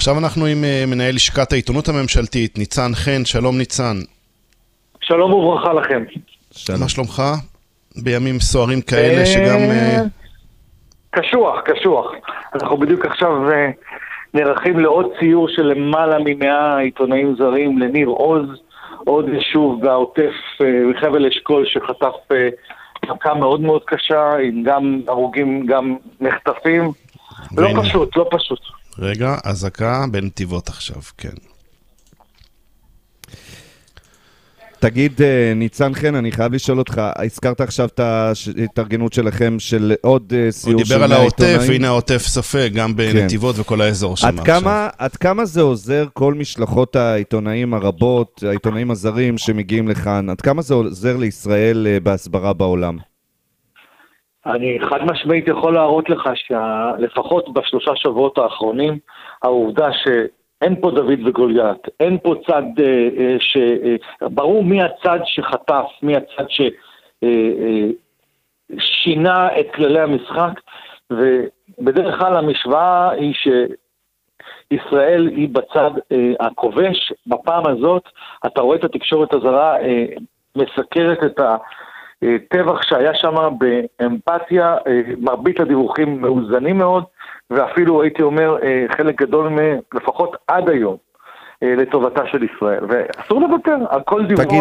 עכשיו אנחנו עם מנהל לשכת העיתונות הממשלתית, ניצן חן. שלום ניצן. שלום וברכה לכם. מה שלומך? בימים סוערים כאלה שגם... קשוח. אנחנו בדיוק עכשיו נערכים לעוד ציור של למעלה מ100 עיתונאים זרים לניר עוז, עוד יישוב בעוטף בחבל אשכול שחטף מכה מאוד מאוד קשה, עם גם הרוגים, גם נחטפים. לא פשוט. רגע, אזעקה בנתיבות עכשיו, כן. תגיד, ניצן חן, אני חייב לשאול אותך, הזכרת עכשיו את ההתארגנות שלכם של עוד סיור של הוא דיבר על העוטף, והנה העוטף סופג, גם בנתיבות וכל האזור שם. עד כמה זה עוזר כל משלחות העיתונאים הרבות, העיתונאים הזרים שמגיעים לכאן, עד כמה זה עוזר לישראל בהסברה בעולם? אני חד משמעית יכול להראות לך שלפחות בשלושה שבועות האחרונים, העובדה אין פה דוד וגוליית, אין פה צד ברור מי הצד שחטף, מי הצד ששינה את כללי המשחק, ובדרך כלל המשוואה היא שישראל היא בצד הכובש. בפעם הזאת אתה רואה את התקשורת הזרה מסקרת את הטבח שהיה שם באמפתיה, מרבית הדיווחים מאוזנים מאוד, ואפילו הייתי אומר חלק גדול לפחות עד היום לטובתה של ישראל, ואסור לוותר על כל דיווח. תגיד,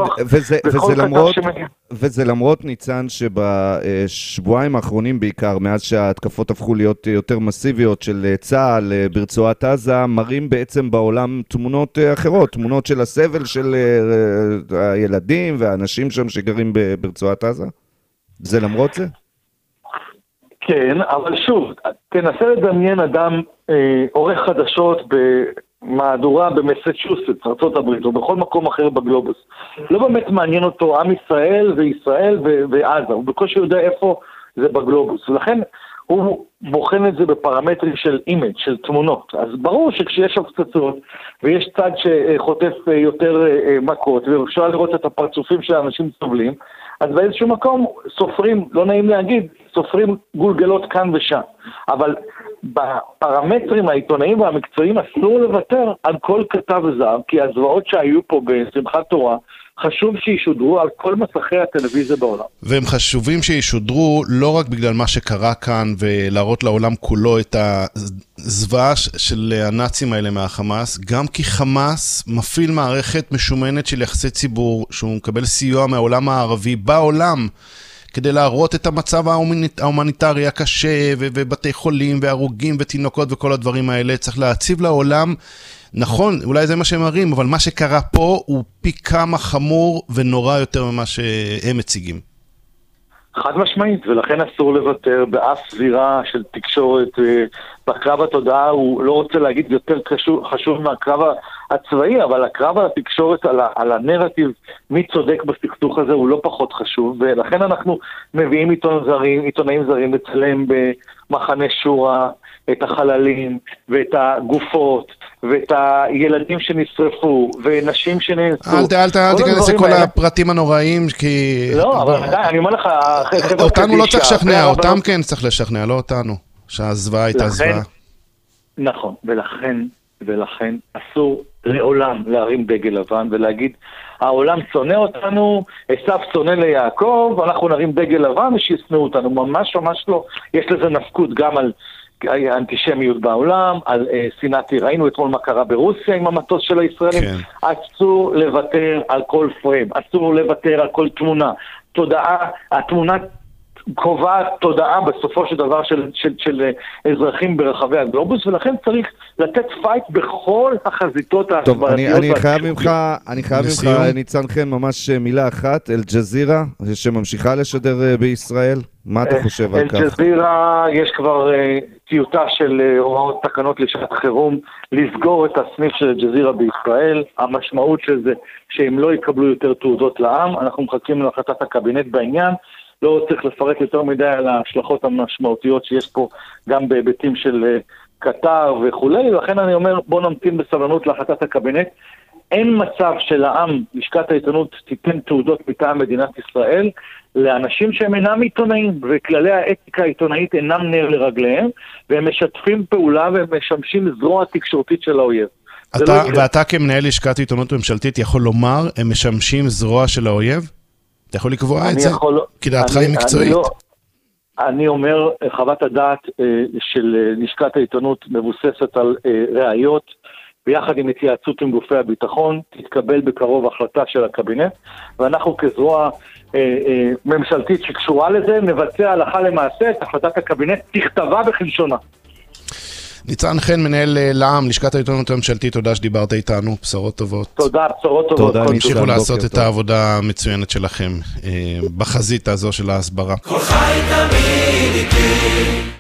וזה למרות ניצן שבשבועיים האחרונים בעיקר, מאז שההתקפות הפכו להיות יותר מסיביות של צה"ל ברצועת עזה, מראים בעצם בעולם תמונות אחרות, תמונות של הסבל של הילדים והאנשים שם שגרים ברצועת עזה? זה למרות זה? כן, אבל שוב, תנסה לדמיין אדם עורך חדשות במהדורה במסצ'וסטס, ארצות הברית, או בכל מקום אחר בגלובוס. לא באמת מעניין אותו עם ישראל וישראל ועזה, הוא בקושי יודע איפה זה בגלובוס, ולכן הוא בוחן את זה בפרמטרים של אימג', של תמונות. אז ברור שכשיש הפצצות ויש צד שחוטף יותר מכות, ואפשר לראות את הפרצופים של האנשים סובלים, אז באיזשהו מקום סופרים, לא נעים להגיד, סופרים גולגלות כאן ושם. אבל בפרמטרים העיתונאיים והמקצועיים אסור לוותר על כל כתב זהב, כי הזוועות שהיו פה בשמחת תורה, חשוב שישודרו על כל מסכי הטלוויזיה בעולם. והם חשובים שישודרו לא רק בגלל מה שקרה כאן, ולהראות לעולם כולו את הזוועה של הנאצים האלה מהחמאס, גם כי חמאס מפעיל מערכת משומנת של יחסי ציבור, שהוא מקבל סיוע מהעולם הערבי בעולם, כדי להראות את המצב ההומניטרי הקשה, ובתי חולים, והרוגים, ותינוקות, וכל הדברים האלה. צריך להציב לעולם, נכון, אולי זה מה שהם מראים, אבל מה שקרה פה הוא פי כמה חמור ונורא יותר ממה שהם מציגים. חד משמעית, ולכן אסור לוותר באף זירה של תקשורת. בקרב התודעה הוא לא רוצה להגיד יותר חשוב מהקרב הצבאי, אבל הקרב התקשורת על הנרטיב מי צודק בסכסוך הזה הוא לא פחות חשוב, ולכן אנחנו מביאים עיתונאים זרים לצלם במחנה שורה את החללים ואת הגופות ואת הילדים שנשרפו ונשים שנאנסו. אל תיכנס לכל הפרטים הנוראים, כי... לא, אבל אני אומר לך... אותנו לא צריך לשכנע, אותם כן צריך לשכנע, לא אותנו, שהזוועה הייתה זוועה. נכון, ולכן אסור לעולם להרים דגל לבן ולהגיד, העולם שונא אותנו, עשיו שונא ליעקב, אנחנו נרים דגל לבן ושישנאו אותנו. ממש לא. יש לזה נפקות גם על האנטישמיות בעולם, על סינאתי. ראינו אתמול מה קרה ברוסיה עם המטוס של הישראלים. כן. אסור לוותר על כל פריים, אסור לוותר על כל תמונה. התמונה קובעת תודעה בסופו של דבר של אזרחים ברחבי הגלובוס, ולכן צריך לתת פייט בכל החזיתות ההסברתיות. טוב, אני חייב ממך, ניצן חן, ממש מילה אחת, אל-ג'זירה, שממשיכה לשדר בישראל, מה אתה חושב על כך? אל-ג'זירה, יש כבר טיוטה של הוראות תקנות לשעת חירום, לסגור את הסניף של אל-ג'זירה בישראל. המשמעות של זה, שהם לא יקבלו יותר תעודות לעם. אנחנו מחכים להחלטת הקבינט בעניין, לא צריך לפרט יותר מדי על ההשלכות המשמעותיות שיש פה גם בהיבטים של קטר וכו', ולכן אני אומר בוא נמתין בסבלנות להחלטת הקבינט. אין מצב שלעם, לשכת העיתונות תיתן תעודות מטעם מדינת ישראל, לאנשים שהם אינם עיתונאים, וכללי האתיקה העיתונאית אינם נר לרגליהם, והם משתפים פעולה והם משמשים זרוע תקשורתית של האויב. ואתה כמנהל לשכת עיתונות ממשלתית יכול לומר, הם משמשים זרוע של האויב? אתה יכול לקבוע את זה? כי דעתך היא מקצועית. אני אומר, חוות הדעת של לשכת העיתונות מבוססת על ראיות, ביחד עם התייעצות עם גופי הביטחון, תתקבל בקרוב החלטה של הקבינט, ואנחנו כזרוע ממשלתית שקשורה לזה, נבצע הלכה למעשה את החלטת הקבינט, תכתבה בכלשונה. ניצן חן, מנהל לע"מ, לשכת העיתונות הממשלתית, תודה שדיברת איתנו, בשורות טובות. תודה, בשורות טובות. תמשיכו לעשות את העבודה המצוינת שלכם בחזית הזו של ההסברה. כל חי תמיד איתי